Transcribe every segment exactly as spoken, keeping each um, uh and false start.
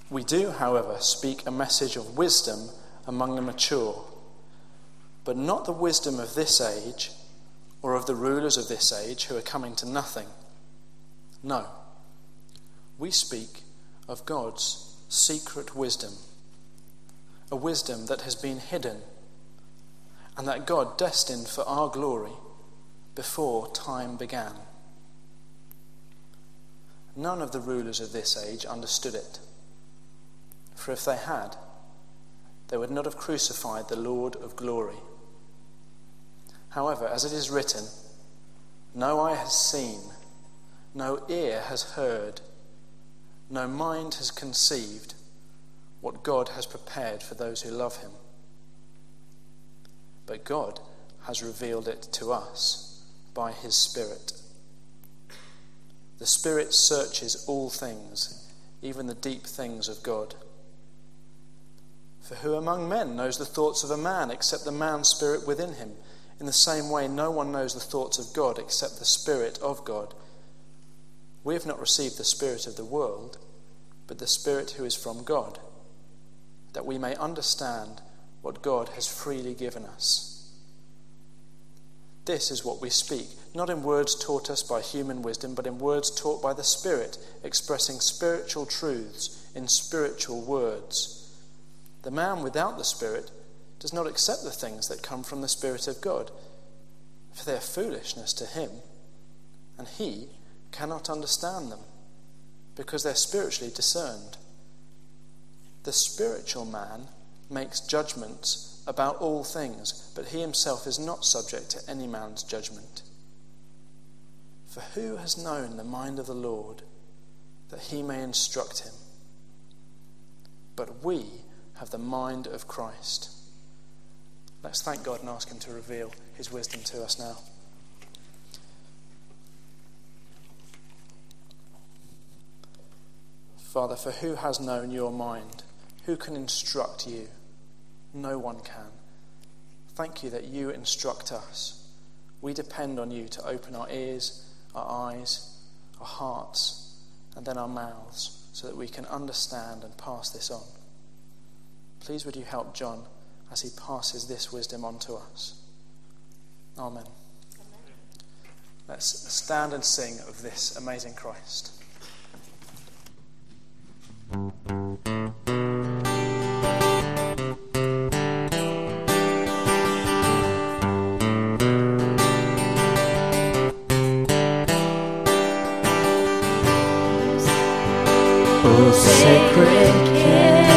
We do, however, speak a message of wisdom among the mature, but not the wisdom of this age or of the rulers of this age who are coming to nothing. No, we speak of God's secret wisdom, a wisdom that has been hidden and that God destined for our glory before time began. None of the rulers of this age understood it, for if they had, they would not have crucified the Lord of glory. However, as it is written, no eye has seen, no ear has heard, no mind has conceived what God has prepared for those who love him. But God has revealed it to us by his Spirit. The Spirit searches all things, even the deep things of God. For who among men knows the thoughts of a man except the man's spirit within him? In the same way, no one knows the thoughts of God except the Spirit of God. We have not received the spirit of the world, but the Spirit who is from God, that we may understand what God has freely given us. This is what we speak, not in words taught us by human wisdom, but in words taught by the Spirit, expressing spiritual truths in spiritual words. The man without the Spirit does not accept the things that come from the Spirit of God, for they are foolishness to him, and he cannot understand them, because they're spiritually discerned. The spiritual man makes judgments about all things, but he himself is not subject to any man's judgment. For who has known the mind of the Lord, that he may instruct him? But we have the mind of Christ. Let's thank God and ask him to reveal his wisdom to us now. Father, for who has known your mind? Who can instruct you? No one can. Thank you that you instruct us. We depend on you to open our ears, our eyes, our hearts, and then our mouths, so that we can understand and pass this on. Please would you help John as he passes this wisdom on to us. Amen. Amen. Let's stand and sing of this amazing Christ. O sacred King.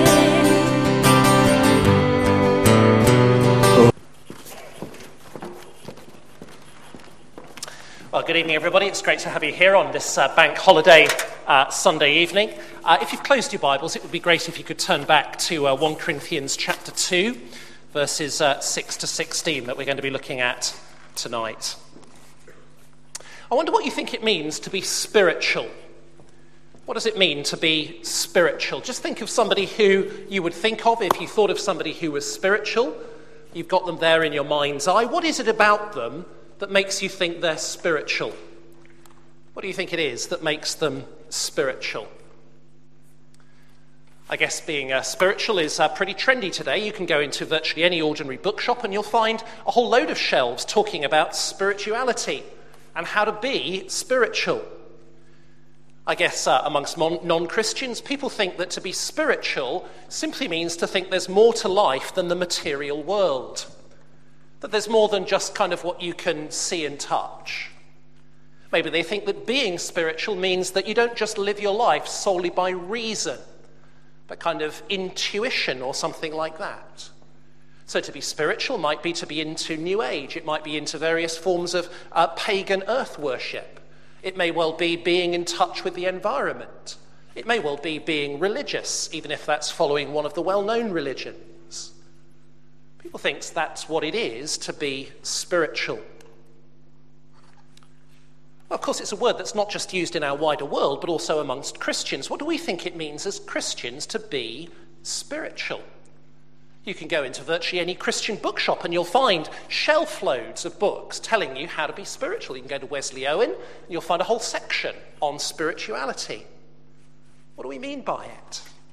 Well, good evening, everybody. It's great to have you here on this uh, bank holiday uh, Sunday evening. Uh, if you've closed your Bibles, it would be great if you could turn back to uh, First Corinthians chapter two, verses uh, six to sixteen that we're going to be looking at tonight. I wonder what you think it means to be spiritual. What does it mean to be spiritual? Just think of somebody who you would think of if you thought of somebody who was spiritual. You've got them there in your mind's eye. What is it about them that makes you think they're spiritual? What do you think it is that makes them spiritual? I guess being uh, spiritual is uh, pretty trendy today. You can go into virtually any ordinary bookshop and you'll find a whole load of shelves talking about spirituality and how to be spiritual. I guess uh, amongst mon- non-Christians, people think that to be spiritual simply means to think there's more to life than the material world. That there's more than just kind of what you can see and touch. Maybe they think that being spiritual means that you don't just live your life solely by reason, but kind of intuition or something like that. So to be spiritual might be to be into New Age. It might be into various forms of uh, pagan earth worship. It may well be being in touch with the environment. It may well be being religious, even if that's following one of the well-known religions. People think that's what it is to be spiritual. Well, of course, it's a word that's not just used in our wider world, but also amongst Christians. What do we think it means as Christians to be spiritual? You can go into virtually any Christian bookshop and you'll find shelf loads of books telling you how to be spiritual. You can go to Wesley Owen and you'll find a whole section on spirituality. What do we mean by it?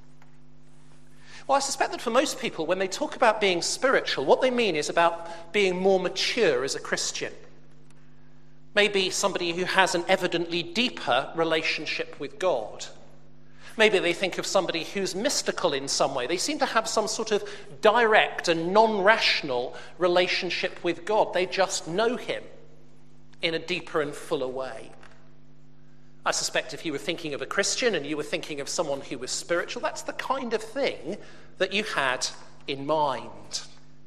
Well, I suspect that for most people, when they talk about being spiritual, what they mean is about being more mature as a Christian. Maybe somebody who has an evidently deeper relationship with God. Maybe they think of somebody who's mystical in some way. They seem to have some sort of direct and non-rational relationship with God. They just know him in a deeper and fuller way. I suspect if you were thinking of a Christian and you were thinking of someone who was spiritual, that's the kind of thing that you had in mind.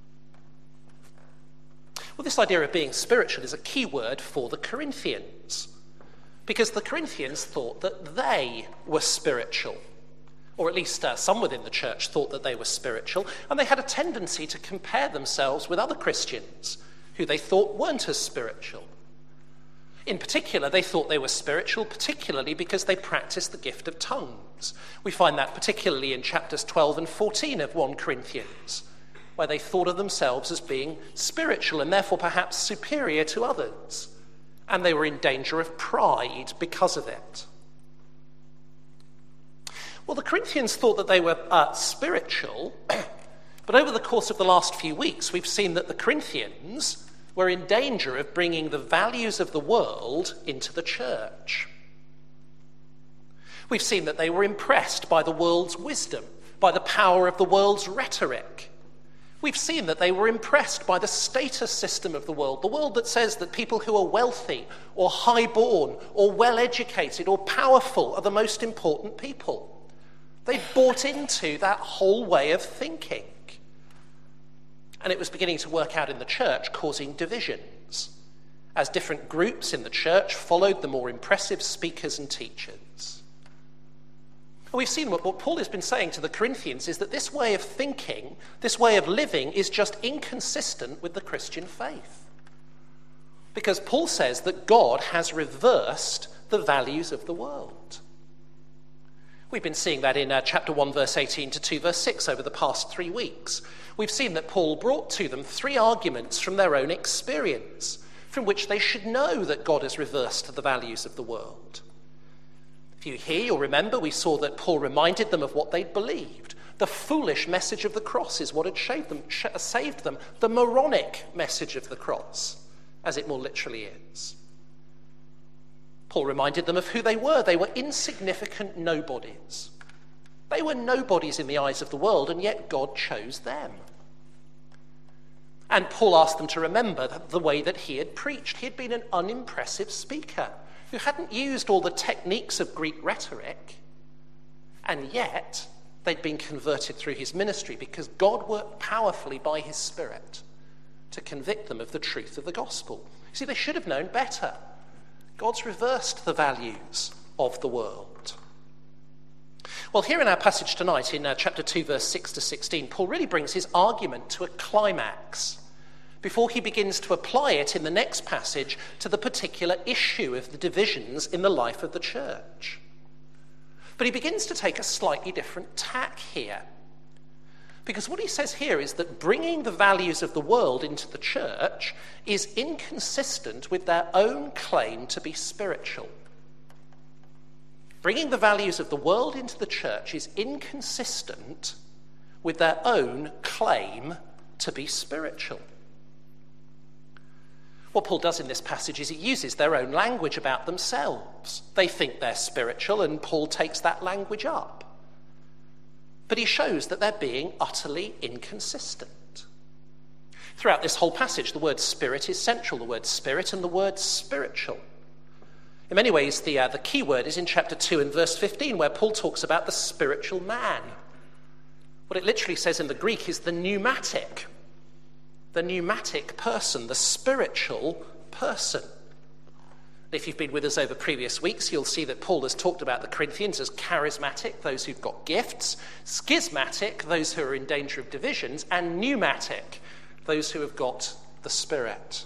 Well, this idea of being spiritual is a key word for the Corinthians, because the Corinthians thought that they were spiritual, or at least uh, some within the church thought that they were spiritual, and they had a tendency to compare themselves with other Christians who they thought weren't as spiritual. In particular, they thought they were spiritual, particularly because they practiced the gift of tongues. We find that particularly in chapters twelve and fourteen of First Corinthians, where they thought of themselves as being spiritual and therefore perhaps superior to others. And they were in danger of pride because of it. Well, the Corinthians thought that they were uh, spiritual, but over the course of the last few weeks, we've seen that the Corinthians were in danger of bringing the values of the world into the church. We've seen that they were impressed by the world's wisdom, by the power of the world's rhetoric. We've seen that they were impressed by the status system of the world, the world that says that people who are wealthy or high-born or well-educated or powerful are the most important people. They bought into that whole way of thinking. And it was beginning to work out in the church, causing divisions, as different groups in the church followed the more impressive speakers and teachers. And we've seen what, what Paul has been saying to the Corinthians is that this way of thinking, this way of living, is just inconsistent with the Christian faith. Because Paul says that God has reversed the values of the world. We've been seeing that in uh, chapter one, verse eighteen to two, verse six over the past three weeks. We've seen that Paul brought to them three arguments from their own experience, from which they should know that God has reversed the values of the world. If you hear, you'll remember we saw that Paul reminded them of what they'd believed. The foolish message of the cross is what had saved them, saved them. The moronic message of the cross, as it more literally is. Paul reminded them of who they were. They were insignificant nobodies. They were nobodies in the eyes of the world, and yet God chose them. And Paul asked them to remember the way that he had preached. He had been an unimpressive speaker who hadn't used all the techniques of Greek rhetoric, and yet they'd been converted through his ministry because God worked powerfully by his Spirit to convict them of the truth of the gospel. You see, they should have known better. God's reversed the values of the world. Well, here in our passage tonight, in uh, chapter two, verse six to sixteen, Paul really brings his argument to a climax before he begins to apply it in the next passage to the particular issue of the divisions in the life of the church. But he begins to take a slightly different tack here. Because what he says here is that bringing the values of the world into the church is inconsistent with their own claim to be spiritual. Bringing the values of the world into the church is inconsistent with their own claim to be spiritual. What Paul does in this passage is he uses their own language about themselves. They think they're spiritual, and Paul takes that language up. But he shows that they're being utterly inconsistent. Throughout this whole passage, the word spirit is central, the word spirit and the word spiritual. In many ways, the, uh, the key word is in chapter two and verse fifteen, where Paul talks about the spiritual man. What it literally says in the Greek is the pneumatic, the pneumatic person, the spiritual person. If you've been with us over previous weeks, you'll see that Paul has talked about the Corinthians as charismatic, those who've got gifts, schismatic, those who are in danger of divisions, and pneumatic, those who have got the Spirit.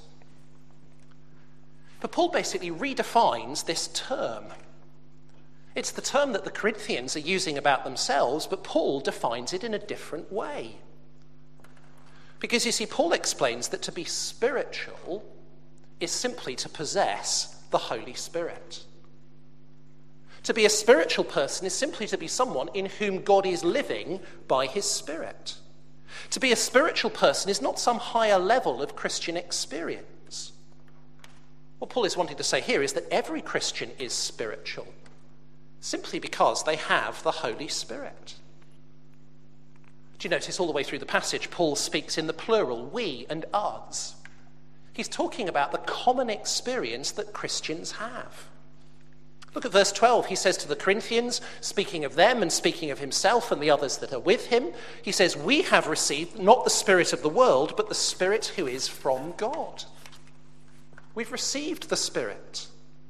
But Paul basically redefines this term. It's the term that the Corinthians are using about themselves, but Paul defines it in a different way. Because you see, Paul explains that to be spiritual is simply to possess the Holy Spirit. To be a spiritual person is simply to be someone in whom God is living by his Spirit. To be a spiritual person is not some higher level of Christian experience. What Paul is wanting to say here is that every Christian is spiritual, simply because they have the Holy Spirit. Do you notice all the way through the passage, Paul speaks in the plural, we and us. He's talking about the common experience that Christians have. Look at verse twelve. He says to the Corinthians, speaking of them and speaking of himself and the others that are with him, he says, we have received not the spirit of the world, but the Spirit who is from God. We've received the Spirit.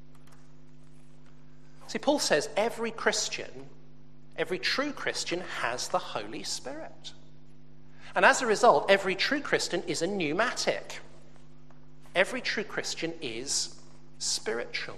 See, Paul says every Christian, every true Christian has the Holy Spirit. And as a result, every true Christian is a pneumatic. Every true Christian is spiritual.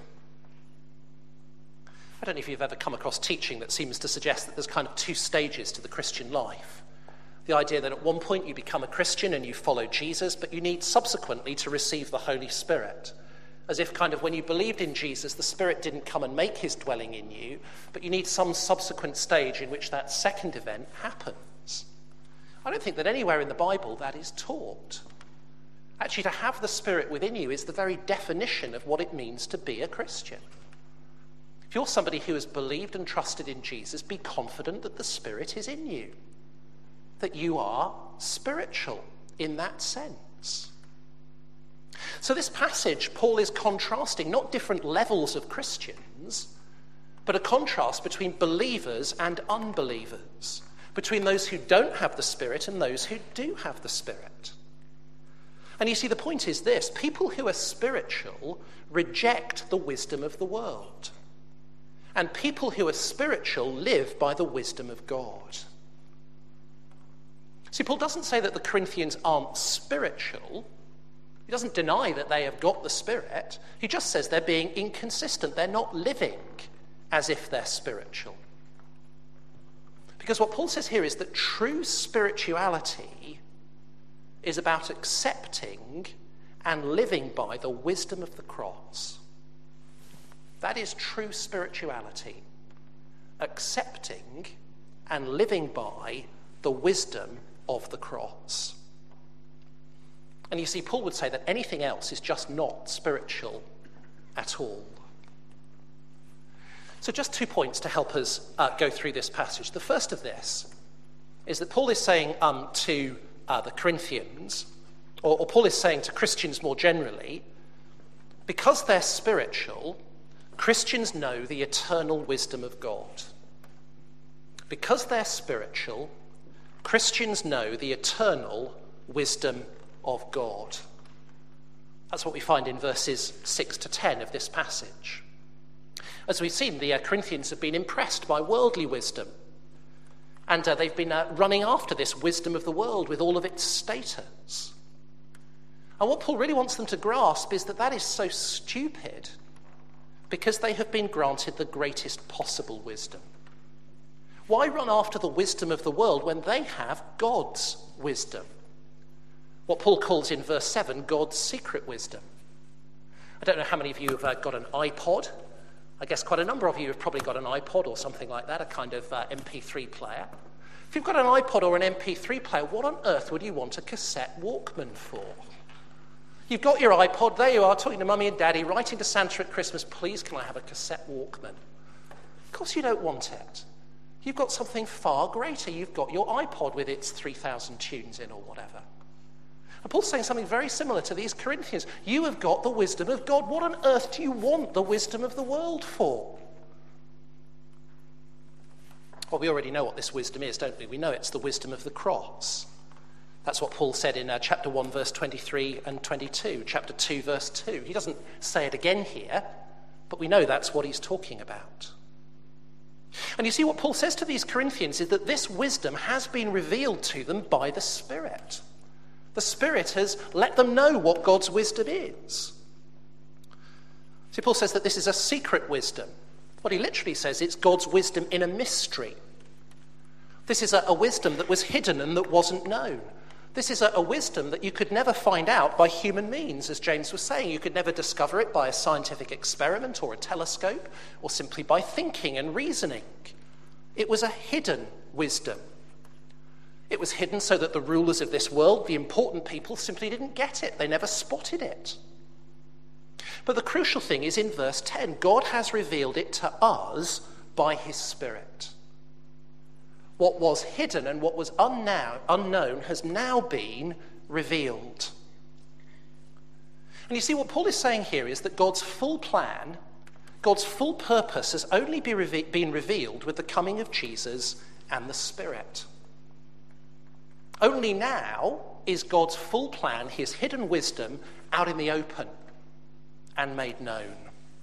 I don't know if you've ever come across teaching that seems to suggest that there's kind of two stages to the Christian life. The idea that at one point you become a Christian and you follow Jesus, but you need subsequently to receive the Holy Spirit. As if kind of when you believed in Jesus, the Spirit didn't come and make his dwelling in you, but you need some subsequent stage in which that second event happens. I don't think that anywhere in the Bible that is taught. Actually, to have the Spirit within you is the very definition of what it means to be a Christian. If you're somebody who has believed and trusted in Jesus, be confident that the Spirit is in you, that you are spiritual in that sense. So this passage, Paul is contrasting not different levels of Christians, but a contrast between believers and unbelievers, between those who don't have the Spirit and those who do have the Spirit. And you see, the point is this: people who are spiritual reject the wisdom of the world. And people who are spiritual live by the wisdom of God. See, Paul doesn't say that the Corinthians aren't spiritual. He doesn't deny that they have got the Spirit. He just says they're being inconsistent. They're not living as if they're spiritual. Because what Paul says here is that true spirituality is about accepting and living by the wisdom of the cross. That is true spirituality, accepting and living by the wisdom of the cross. And you see, Paul would say that anything else is just not spiritual at all. So just two points to help us uh, go through this passage. The first of this is that Paul is saying um, to uh, the Corinthians, or, or Paul is saying to Christians more generally, because they're spiritual, Christians know the eternal wisdom of God. Because they're spiritual, Christians know the eternal wisdom of God. That's what we find in verses six to ten of this passage. As we've seen, the uh, Corinthians have been impressed by worldly wisdom. And uh, they've been uh, running after this wisdom of the world with all of its status. And what Paul really wants them to grasp is that that is so stupid because they have been granted the greatest possible wisdom. Why run after the wisdom of the world when they have God's wisdom? What Paul calls in verse seven, God's secret wisdom. I don't know how many of you have uh, got an iPod. I guess quite a number of you have probably got an iPod or something like that, a kind of uh, M P three player. If you've got an iPod or an M P three player, what on earth would you want a cassette Walkman for? You've got your iPod, there you are, talking to mummy and daddy, writing to Santa at Christmas, please can I have a cassette Walkman? Of course you don't want it. You've got something far greater. You've got your iPod with its three thousand tunes in or whatever. And Paul's saying something very similar to these Corinthians. You have got the wisdom of God. What on earth do you want the wisdom of the world for? Well, we already know what this wisdom is, don't we? We know it's the wisdom of the cross. That's what Paul said in uh, chapter one, verse twenty-three and twenty-two, chapter two, verse two. He doesn't say it again here, but we know that's what he's talking about. And you see, what Paul says to these Corinthians is that this wisdom has been revealed to them by the Spirit. The Spirit has let them know what God's wisdom is. See, Paul says that this is a secret wisdom. What he literally says, it's God's wisdom in a mystery. This is a, a wisdom that was hidden and that wasn't known. This is a, a wisdom that you could never find out by human means, as James was saying. You could never discover it by a scientific experiment or a telescope, or simply by thinking and reasoning. It was a hidden wisdom. It was hidden so that the rulers of this world, the important people, simply didn't get it. They never spotted it. But the crucial thing is in verse ten, God has revealed it to us by his Spirit. What was hidden and what was unknown, unknown has now been revealed. And you see, what Paul is saying here is that God's full plan, God's full purpose has only be reve- been revealed with the coming of Jesus and the Spirit. Only now is God's full plan, his hidden wisdom, out in the open and made known.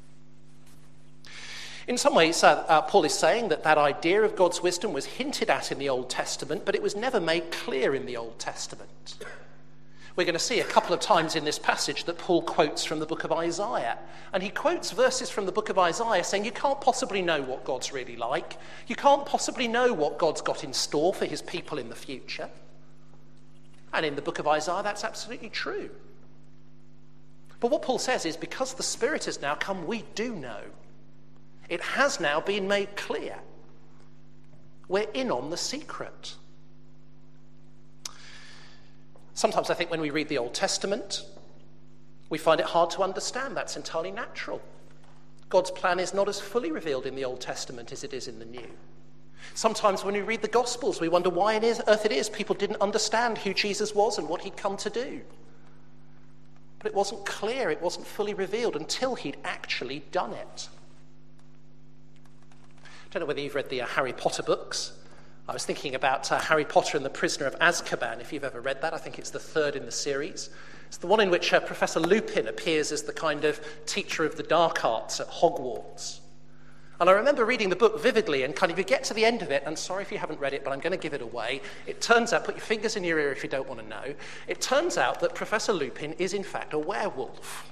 In some ways, uh, uh, Paul is saying that that idea of God's wisdom was hinted at in the Old Testament, but it was never made clear in the Old Testament. We're going to see a couple of times in this passage that Paul quotes from the book of Isaiah. And he quotes verses from the book of Isaiah saying you can't possibly know what God's really like. You can't possibly know what God's got in store for his people in the future. And in the book of Isaiah, that's absolutely true. But what Paul says is because the Spirit has now come, we do know. It has now been made clear. We're in on the secret. Sometimes I think when we read the Old Testament, we find it hard to understand. That's entirely natural. God's plan is not as fully revealed in the Old Testament as it is in the New. Sometimes when we read the Gospels, we wonder why on earth it is people didn't understand who Jesus was and what he'd come to do. But it wasn't clear, it wasn't fully revealed until he'd actually done it. I don't know whether you've read the uh, Harry Potter books. I was thinking about uh, Harry Potter and the Prisoner of Azkaban, if you've ever read that. I think it's the third in the series. It's the one in which uh, Professor Lupin appears as the kind of teacher of the dark arts at Hogwarts. And I remember reading the book vividly, and kind of you get to the end of it, and sorry if you haven't read it, but I'm going to give it away. It turns out, put your fingers in your ear if you don't want to know, it turns out that Professor Lupin is in fact a werewolf.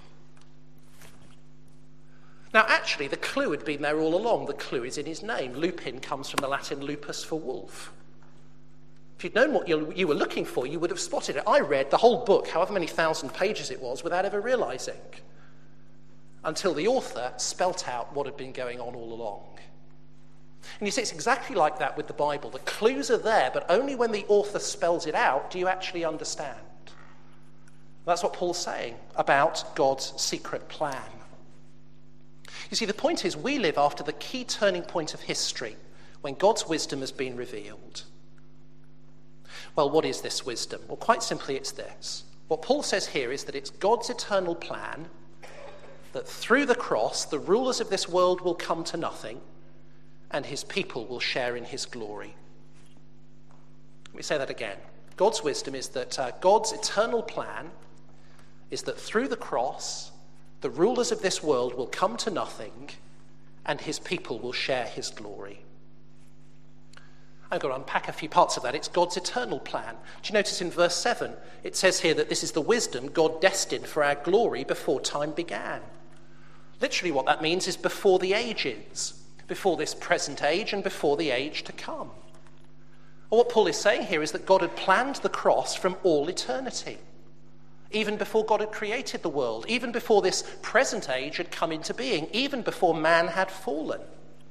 Now, actually, the clue had been there all along. The clue is in his name. Lupin comes from the Latin lupus for wolf. If you'd known what you, you were looking for, you would have spotted it. I read the whole book, however many thousand pages it was, without ever realizing, until the author spelt out what had been going on all along. And you see, it's exactly like that with the Bible. The clues are there, but only when the author spells it out do you actually understand. That's what Paul's saying about God's secret plan. You see, the point is we live after the key turning point of history when God's wisdom has been revealed. Well, what is this wisdom? Well, quite simply, it's this. What Paul says here is that it's God's eternal plan that through the cross, the rulers of this world will come to nothing and his people will share in his glory. Let me say that again. God's wisdom is that uh, God's eternal plan is that through the cross, the rulers of this world will come to nothing and his people will share his glory. I've got to unpack a few parts of that. It's God's eternal plan. Do you notice in verse seven, it says here that this is the wisdom God destined for our glory before time began. Literally what that means is before the ages, before this present age and before the age to come. Well, what Paul is saying here is that God had planned the cross from all eternity. Even before God had created the world, even before this present age had come into being, even before man had fallen.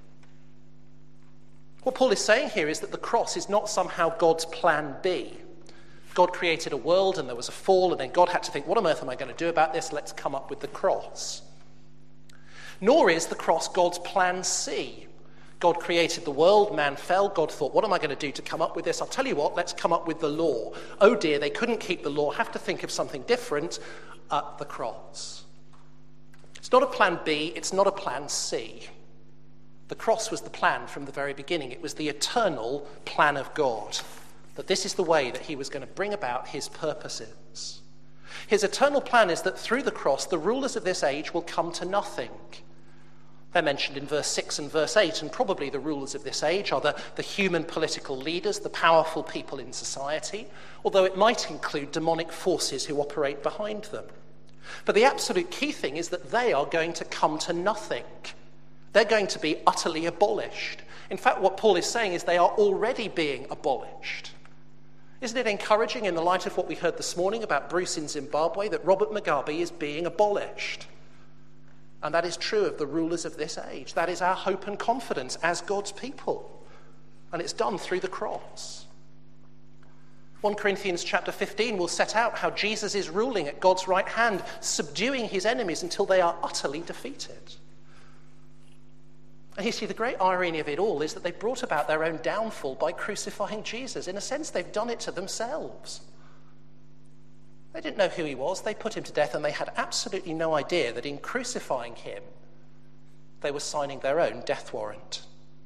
What Paul is saying here is that the cross is not somehow God's plan B. God created a world and there was a fall, and then God had to think, what on earth am I going to do about this? Let's come up with the cross. Nor is the cross God's plan C. God created the world, man fell, God thought, what am I going to do to come up with this? I'll tell you what, let's come up with the law. Oh dear, they couldn't keep the law, have to think of something different at the cross. It's not a plan B, it's not a plan C. The cross was the plan from the very beginning. It was the eternal plan of God, that this is the way that he was going to bring about his purposes. His eternal plan is that through the cross, the rulers of this age will come to nothing. They're mentioned in verse six and verse eight, and probably the rulers of this age are the, the human political leaders, the powerful people in society, although it might include demonic forces who operate behind them. But the absolute key thing is that they are going to come to nothing. They're going to be utterly abolished. In fact, what Paul is saying is they are already being abolished. Isn't it encouraging in the light of what we heard this morning about Bruce in Zimbabwe that Robert Mugabe is being abolished? And that is true of the rulers of this age. That is our hope and confidence as God's people. And it's done through the cross. First Corinthians chapter fifteen will set out how Jesus is ruling at God's right hand, subduing his enemies until they are utterly defeated. And you see, the great irony of it all is that they brought about their own downfall by crucifying Jesus. In a sense, they've done it to themselves. They didn't know who he was. They put him to death, and they had absolutely no idea that in crucifying him, they were signing their own death warrant.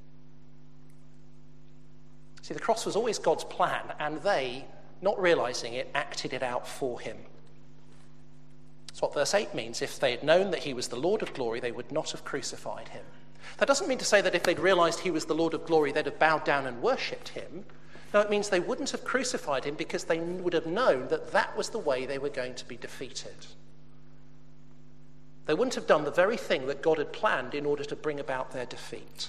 See, the cross was always God's plan, and they, not realizing it, acted it out for him. That's what verse eight means. If they had known that he was the Lord of glory, they would not have crucified him. That doesn't mean to say that if they'd realized he was the Lord of glory, they'd have bowed down and worshipped him. No, it means they wouldn't have crucified him because they would have known that that was the way they were going to be defeated. They wouldn't have done the very thing that God had planned in order to bring about their defeat.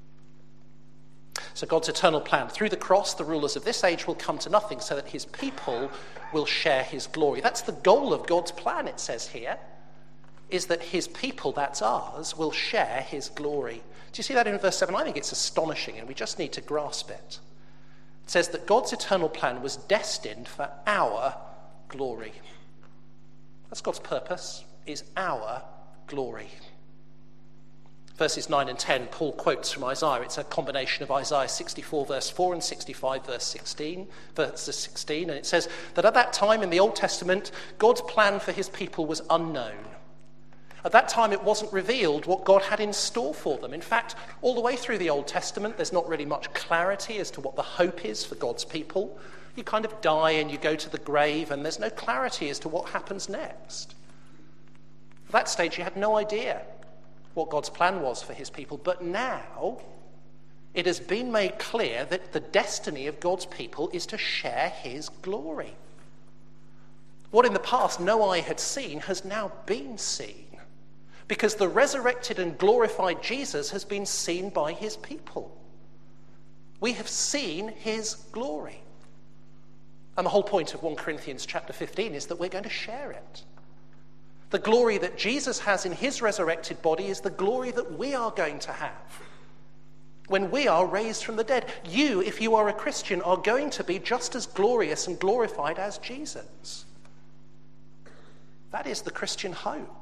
So God's eternal plan. Through the cross, the rulers of this age will come to nothing so that his people will share his glory. That's the goal of God's plan, it says here, is that his people, that's ours, will share his glory. Do you see that in verse seven? I think it's astonishing, and we just need to grasp it. It says that God's eternal plan was destined for our glory. That's God's purpose, is our glory. Verses nine and ten, Paul quotes from Isaiah. It's a combination of Isaiah sixty-four verse four and sixty-five verse sixteen, verse sixteen. And it says that at that time in the Old Testament, God's plan for his people was unknown. At that time, it wasn't revealed what God had in store for them. In fact, all the way through the Old Testament, there's not really much clarity as to what the hope is for God's people. You kind of die and you go to the grave, and there's no clarity as to what happens next. At that stage, you had no idea what God's plan was for his people. But now, it has been made clear that the destiny of God's people is to share his glory. What in the past no eye had seen has now been seen, because the resurrected and glorified Jesus has been seen by his people. We have seen his glory. And the whole point of First Corinthians chapter fifteen is that we're going to share it. The glory that Jesus has in his resurrected body is the glory that we are going to have when we are raised from the dead. You, if you are a Christian, are going to be just as glorious and glorified as Jesus. That is the Christian hope.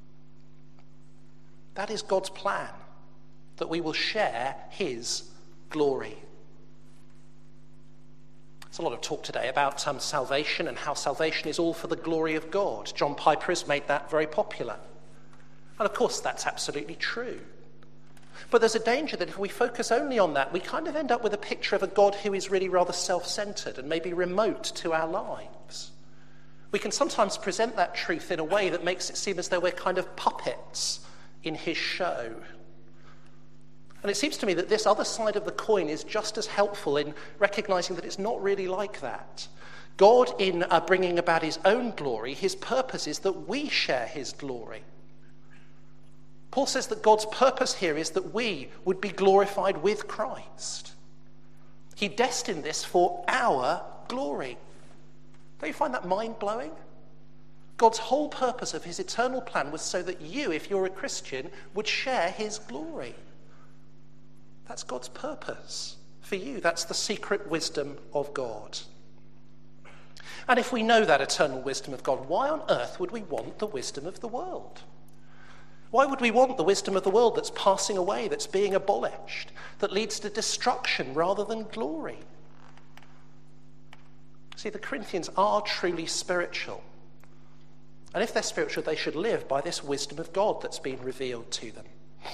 That is God's plan, that we will share his glory. There's a lot of talk today about um, salvation and how salvation is all for the glory of God. John Piper has made that very popular. And of course, that's absolutely true. But there's a danger that if we focus only on that, we kind of end up with a picture of a God who is really rather self-centered and maybe remote to our lives. We can sometimes present that truth in a way that makes it seem as though we're kind of puppets in his show. And it seems to me that this other side of the coin is just as helpful in recognizing that it's not really like that. God, in uh, bringing about his own glory, his purpose is that we share his glory. Paul says that God's purpose here is that we would be glorified with Christ. He destined this for our glory. Don't you find that mind-blowing? God's whole purpose of his eternal plan was so that you, if you're a Christian, would share his glory. That's God's purpose for you. That's the secret wisdom of God. And if we know that eternal wisdom of God, why on earth would we want the wisdom of the world? Why would we want the wisdom of the world that's passing away, that's being abolished, that leads to destruction rather than glory? See, the Corinthians are truly spiritual. And if they're spiritual, they should live by this wisdom of God that's been revealed to them.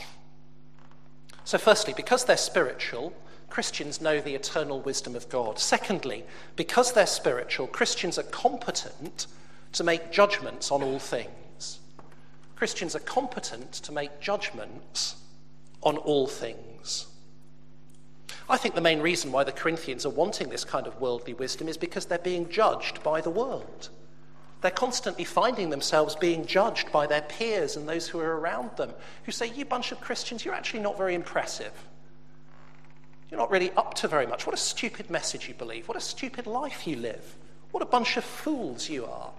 So firstly, because they're spiritual, Christians know the eternal wisdom of God. Secondly, because they're spiritual, Christians are competent to make judgments on all things. Christians are competent to make judgments on all things. I think the main reason why the Corinthians are wanting this kind of worldly wisdom is because they're being judged by the world. They're constantly finding themselves being judged by their peers and those who are around them, who say, you bunch of Christians, you're actually not very impressive. You're not really up to very much. What a stupid message you believe. What a stupid life you live. What a bunch of fools you are.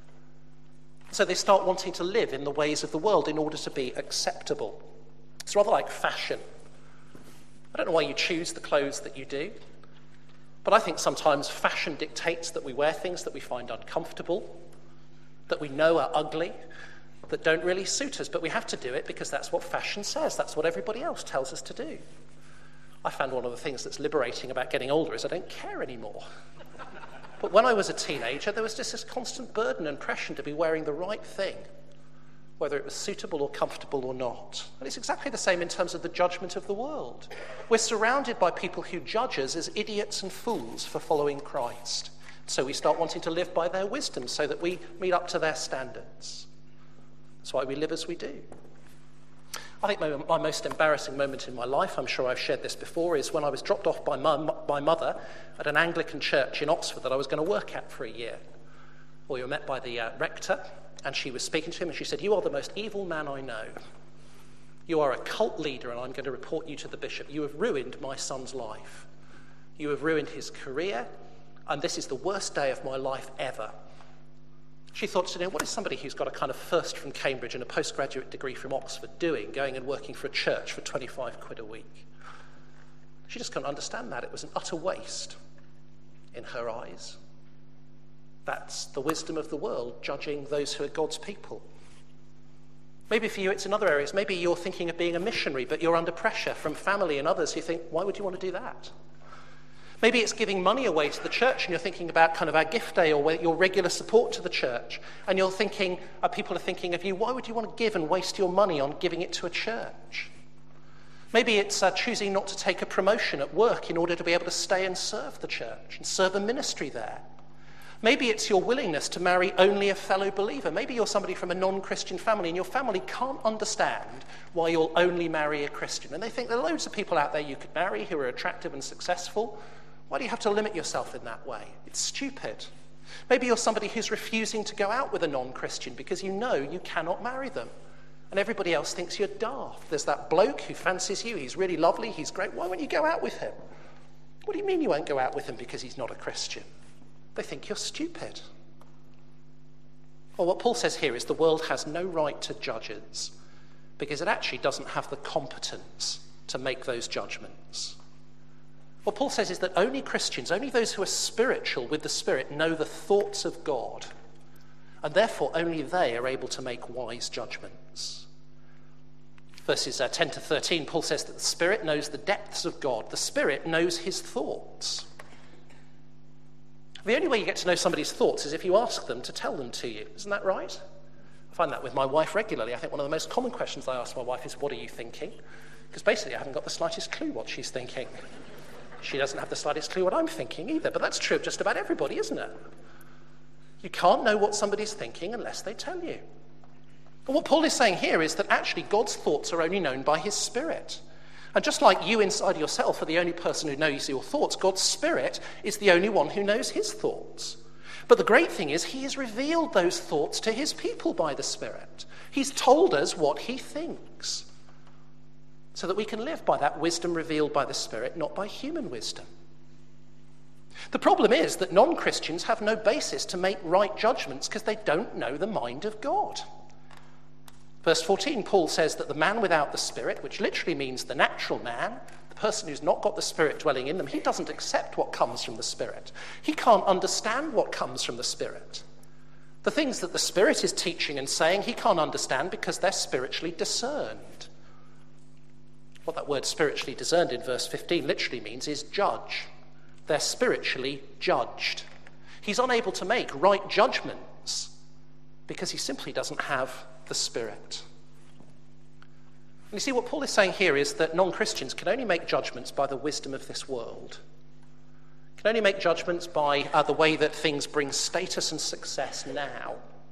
So they start wanting to live in the ways of the world in order to be acceptable. It's rather like fashion. I don't know why you choose the clothes that you do, but I think sometimes fashion dictates that we wear things that we find uncomfortable, that we know are ugly, that don't really suit us, but we have to do it because that's what fashion says. That's what everybody else tells us to do. I found one of the things that's liberating about getting older is I don't care anymore. But when I was a teenager, there was just this constant burden and pressure to be wearing the right thing, whether it was suitable or comfortable or not. And it's exactly the same in terms of the judgment of the world. We're surrounded by people who judge us as idiots and fools for following Christ. So we start wanting to live by their wisdom so that we meet up to their standards. That's why we live as we do. I think my, my most embarrassing moment in my life, I'm sure I've shared this before, is when I was dropped off by my, my mother at an Anglican church in Oxford that I was going to work at for a year. We were met by the uh, rector, and she was speaking to him, and she said, "You are the most evil man I know. You are a cult leader, and I'm going to report you to the bishop. You have ruined my son's life. You have ruined his career, and this is the worst day of my life ever." She thought, you know, what is somebody who's got a kind of first from Cambridge and a postgraduate degree from Oxford doing, going and working for a church for twenty-five quid a week? She just couldn't understand that. It was an utter waste in her eyes. That's the wisdom of the world, judging those who are God's people. Maybe for you it's in other areas. Maybe you're thinking of being a missionary, but you're under pressure from family and others who think, why would you want to do that? Maybe it's giving money away to the church and you're thinking about kind of our gift day or your regular support to the church. And you're thinking, uh, people are thinking of you, why would you want to give and waste your money on giving it to a church? Maybe it's uh, choosing not to take a promotion at work in order to be able to stay and serve the church and serve a ministry there. Maybe it's your willingness to marry only a fellow believer. Maybe you're somebody from a non-Christian family and your family can't understand why you'll only marry a Christian. And they think there are loads of people out there you could marry who are attractive and successful. Why do you have to limit yourself in that way? It's stupid. Maybe you're somebody who's refusing to go out with a non-Christian because you know you cannot marry them. And everybody else thinks you're daft. There's that bloke who fancies you. He's really lovely. He's great. Why won't you go out with him? What do you mean you won't go out with him because he's not a Christian? They think you're stupid. Well, what Paul says here is the world has no right to judge us because it actually doesn't have the competence to make those judgments. What Paul says is that only Christians, only those who are spiritual with the Spirit, know the thoughts of God, and therefore only they are able to make wise judgments. Verses uh, ten to thirteen, Paul says that the Spirit knows the depths of God. The Spirit knows his thoughts. The only way you get to know somebody's thoughts is if you ask them to tell them to you. Isn't that right? I find that with my wife regularly. I think one of the most common questions I ask my wife is, what are you thinking? Because basically I haven't got the slightest clue what she's thinking. She doesn't have the slightest clue what I'm thinking either, but that's true of just about everybody, isn't it? You can't know what somebody's thinking unless they tell you. But what Paul is saying here is that actually God's thoughts are only known by his Spirit. And just like you inside yourself are the only person who knows your thoughts, God's Spirit is the only one who knows his thoughts. But the great thing is he has revealed those thoughts to his people by the Spirit. He's told us what he thinks, so that we can live by that wisdom revealed by the Spirit, not by human wisdom. The problem is that non-Christians have no basis to make right judgments because they don't know the mind of God. Verse fourteen, Paul says that the man without the Spirit, which literally means the natural man, the person who's not got the Spirit dwelling in them, he doesn't accept what comes from the Spirit. He can't understand what comes from the Spirit. The things that the Spirit is teaching and saying, he can't understand because they're spiritually discerned. What that word spiritually discerned in verse fifteen literally means is judge. They're spiritually judged. He's unable to make right judgments because he simply doesn't have the Spirit. And you see, what Paul is saying here is that non-Christians can only make judgments by the wisdom of this world. Can only make judgments by uh, the way that things bring status and success now,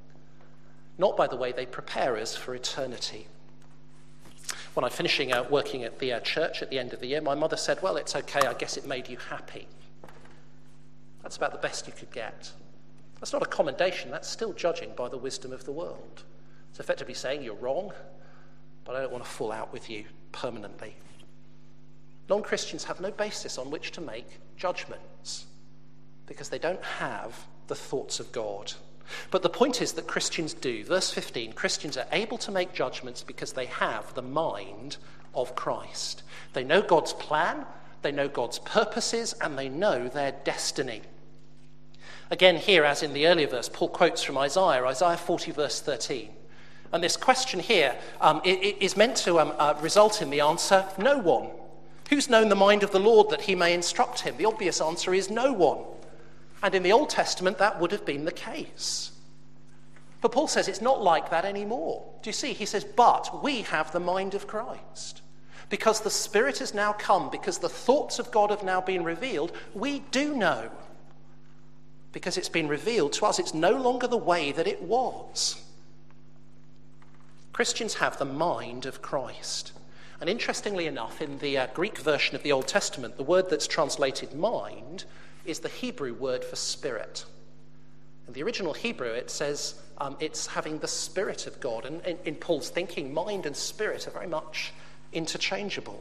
not by the way they prepare us for eternity. When I'm finishing uh, working at the uh, church at the end of the year, my mother said, well, it's okay, I guess it made you happy. That's about the best you could get. That's not a commendation, that's still judging by the wisdom of the world. It's effectively saying you're wrong, but I don't want to fall out with you permanently. Non-Christians have no basis on which to make judgments because they don't have the thoughts of God. But the point is that Christians do. Verse fifteen, Christians are able to make judgments because they have the mind of Christ. They know God's plan, they know God's purposes, and they know their destiny. Again, here, as in the earlier verse, Paul quotes from Isaiah, Isaiah forty, verse thirteen. And this question here um, it, it is meant to um, uh, result in the answer, no one. Who's known the mind of the Lord that he may instruct him? The obvious answer is no one. And in the Old Testament, that would have been the case. But Paul says it's not like that anymore. Do you see? He says, but we have the mind of Christ. Because the Spirit has now come, because the thoughts of God have now been revealed, we do know. Because it's been revealed to us, it's no longer the way that it was. Christians have the mind of Christ. And interestingly enough, in the uh, Greek version of the Old Testament, the word that's translated mind is the Hebrew word for spirit. In the original Hebrew, it says um, it's having the Spirit of God. And in, in Paul's thinking, mind and spirit are very much interchangeable.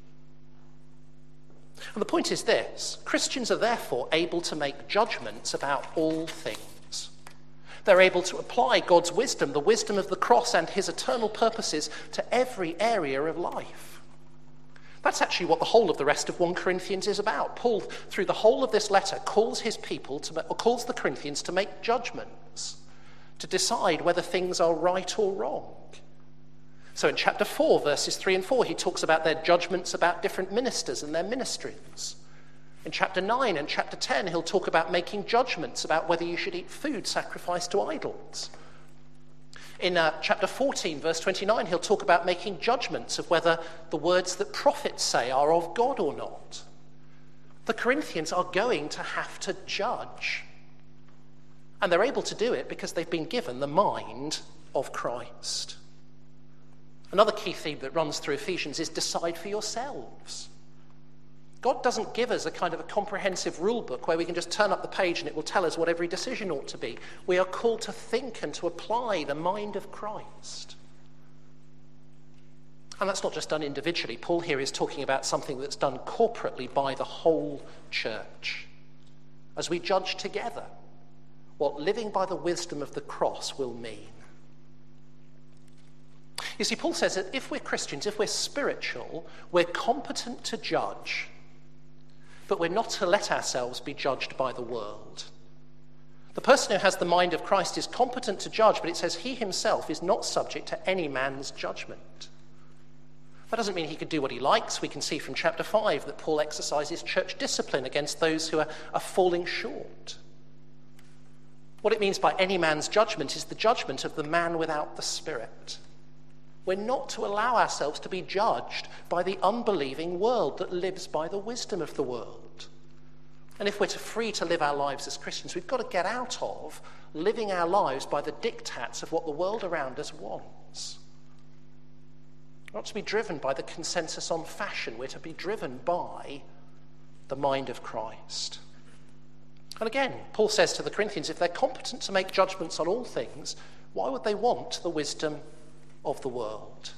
And the point is this: Christians are therefore able to make judgments about all things. They're able to apply God's wisdom, the wisdom of the cross and his eternal purposes, to every area of life. That's actually what the whole of the rest of First Corinthians is about. Paul, through the whole of this letter, calls his people to, or calls the Corinthians to make judgments, to decide whether things are right or wrong. So in chapter four, verses three and four, he talks about their judgments about different ministers and their ministries. In chapter nine and chapter ten, he'll talk about making judgments about whether you should eat food sacrificed to idols. In uh, chapter fourteen, verse twenty-nine, he'll talk about making judgments of whether the words that prophets say are of God or not. The Corinthians are going to have to judge. And they're able to do it because they've been given the mind of Christ. Another key theme that runs through Ephesians is decide for yourselves. God doesn't give us a kind of a comprehensive rule book where we can just turn up the page and it will tell us what every decision ought to be. We are called to think and to apply the mind of Christ. And that's not just done individually. Paul here is talking about something that's done corporately by the whole church. As we judge together what living by the wisdom of the cross will mean. You see, Paul says that if we're Christians, if we're spiritual, we're competent to judge, but we're not to let ourselves be judged by the world. The person who has the mind of Christ is competent to judge, but it says he himself is not subject to any man's judgment. That doesn't mean he can do what he likes. We can see from chapter five that Paul exercises church discipline against those who are, are falling short. What it means by any man's judgment is the judgment of the man without the Spirit. We're not to allow ourselves to be judged by the unbelieving world that lives by the wisdom of the world. And if we're to free to live our lives as Christians, we've got to get out of living our lives by the diktats of what the world around us wants. We're not to be driven by the consensus on fashion. We're to be driven by the mind of Christ. And again, Paul says to the Corinthians, if they're competent to make judgments on all things, why would they want the wisdom of the world?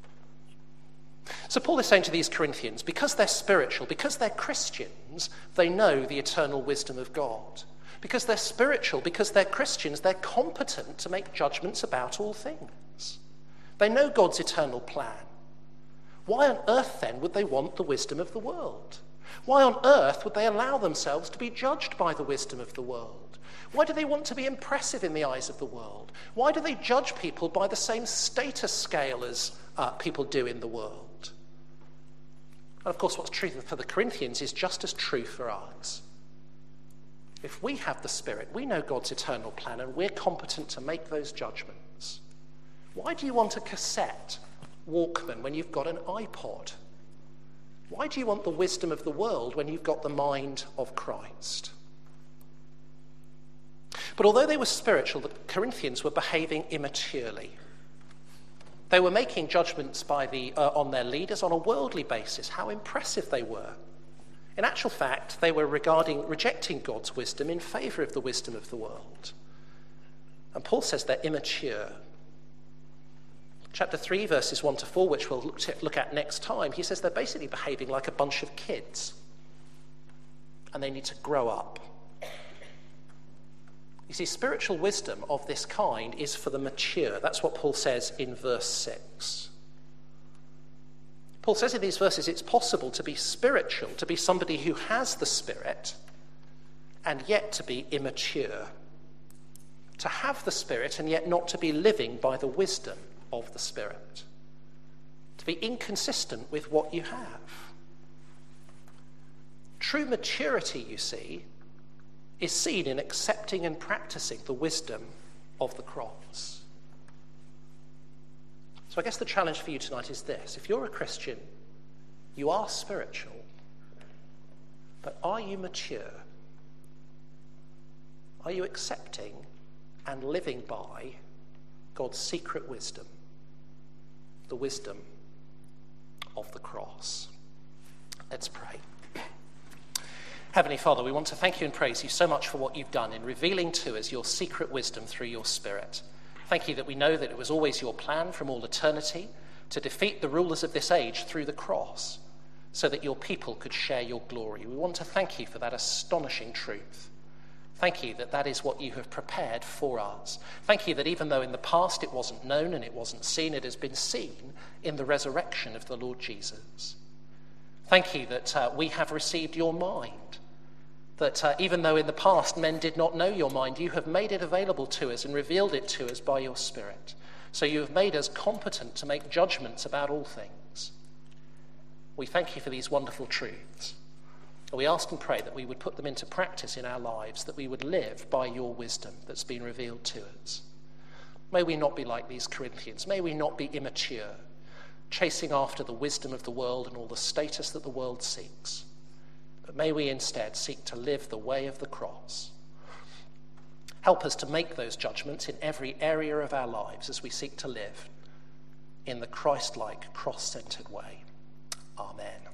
So Paul is saying to these Corinthians, because they're spiritual, because they're Christians, they know the eternal wisdom of God. Because they're spiritual, because they're Christians, they're competent to make judgments about all things. They know God's eternal plan. Why on earth then would they want the wisdom of the world? Why on earth would they allow themselves to be judged by the wisdom of the world? Why do they want to be impressive in the eyes of the world? Why do they judge people by the same status scale as uh, people do in the world? And of course, what's true for the Corinthians is just as true for us. If we have the Spirit, we know God's eternal plan, and we're competent to make those judgments. Why do you want a cassette Walkman when you've got an iPod? Why do you want the wisdom of the world when you've got the mind of Christ? But although they were spiritual, the Corinthians were behaving immaturely. They were making judgments by the, uh, on their leaders on a worldly basis, how impressive they were. In actual fact, they were regarding, rejecting God's wisdom in favour of the wisdom of the world. And Paul says they're immature. Chapter three, verses one to four, which we'll look, to, look at next time, he says they're basically behaving like a bunch of kids. And they need to grow up. You see, spiritual wisdom of this kind is for the mature. That's what Paul says in verse six. Paul says in these verses it's possible to be spiritual, to be somebody who has the Spirit, and yet to be immature. To have the Spirit and yet not to be living by the wisdom of the Spirit. To be inconsistent with what you have. True maturity, you see, is seen in accepting and practicing the wisdom of the cross. So I guess the challenge for you tonight is this. If you're a Christian, you are spiritual, but are you mature? Are you accepting and living by God's secret wisdom, the wisdom of the cross? Let's pray. Heavenly Father, we want to thank you and praise you so much for what you've done in revealing to us your secret wisdom through your Spirit. Thank you that we know that it was always your plan from all eternity to defeat the rulers of this age through the cross so that your people could share your glory. We want to thank you for that astonishing truth. Thank you that that is what you have prepared for us. Thank you that even though in the past it wasn't known and it wasn't seen, it has been seen in the resurrection of the Lord Jesus. Thank you that uh, we have received your mind. That uh, even though in the past men did not know your mind, you have made it available to us and revealed it to us by your Spirit. So you have made us competent to make judgments about all things. We thank you for these wonderful truths. We ask and pray that we would put them into practice in our lives, that we would live by your wisdom that's been revealed to us. May we not be like these Corinthians. May we not be immature, chasing after the wisdom of the world and all the status that the world seeks. But may we instead seek to live the way of the cross. Help us to make those judgments in every area of our lives as we seek to live in the Christ-like, cross-centered way. Amen.